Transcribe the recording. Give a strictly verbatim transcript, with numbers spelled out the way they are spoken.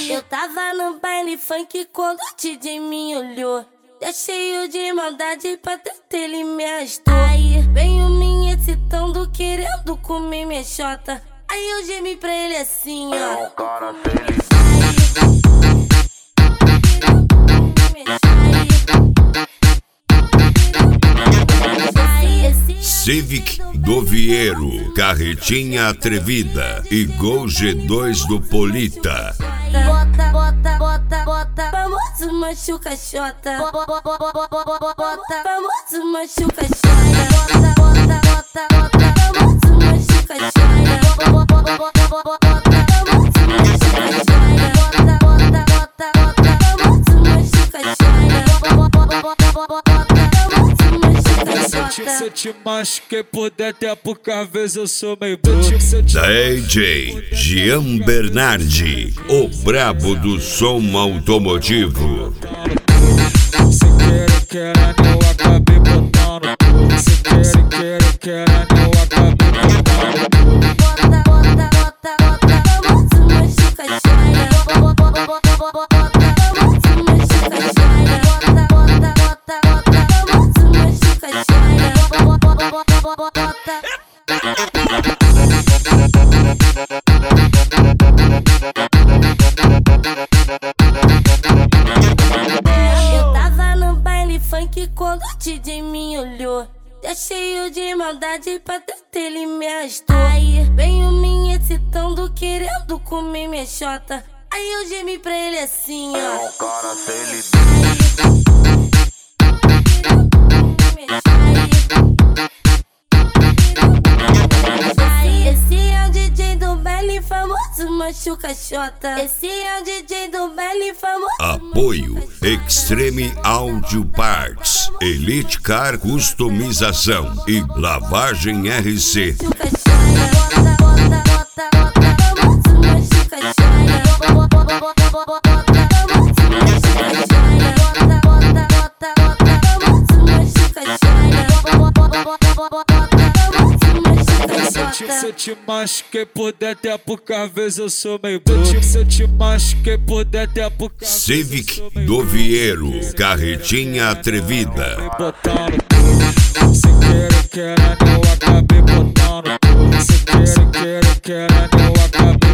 Eu tava no baile funk quando o D J me olhou. Já cheio de maldade pra treta ele me arrastou. Aí veio me excitando, querendo comer minha xota. Aí eu gemi pra ele assim, ó. É um cara feliz. Civic do Vieiro, Carretinha Atrevida e Gol G dois do Polita. Bota, bota, bota, bota, famoso machuca xota. Bota, bota, famoso machuca xota. Bota, bota, bota, bota, famoso machuca xota. Bota, bota, bota, bota, famoso machuca xota. Bota, bota, bota, bota, famoso machuca xota. Bota, bota, bota, famoso machuca xota. Se eu te machuquei por dentro é porque às vezes eu sou meio bruto. D J Gian Bernardi, o brabo do som automotivo. Sem querer, querendo, eu acabei botando tudo. Sem querer, querer, querendo, eu acabei botando tudo. Bota, bota, bota, bota, famoso machuca xota. Bota, bota, bota, famoso machuca xota. Bota, bota, bota, bota, famoso machuca xota. Bota, bota, bota, bota. Eu tava no baile funk quando o D J me olhou. Já cheio de maldade pra treta ele me arrastou. Aí veio me excitando, querendo comer minha xota. Aí eu gemi pra ele assim, ó. É um cara feliz. Esse é o D J do baile famoso machuca xota. Esse é o D J do baile famoso. Apoio Extreme Audio Parts, Elite Car Customização e Lavagem R C. Machuca xota. Bota, bota, bota, famoso machuca xota. Bota, bota, bota, famoso machuca xota. Bota, bota, bota, bota, famoso machuca xota. Bota, bota, bota, famoso machuca Se xota. eu te machuquei por dentro é porque às vezes eu sou meio bruto. Se eu te machuquei por dentro é porque às vezes Civic do Vieiro, Carretinha Atrevida. botando tudo. Sem querer, querendo, eu acabei botando tudo. Sem querer, querer, querendo, eu acabei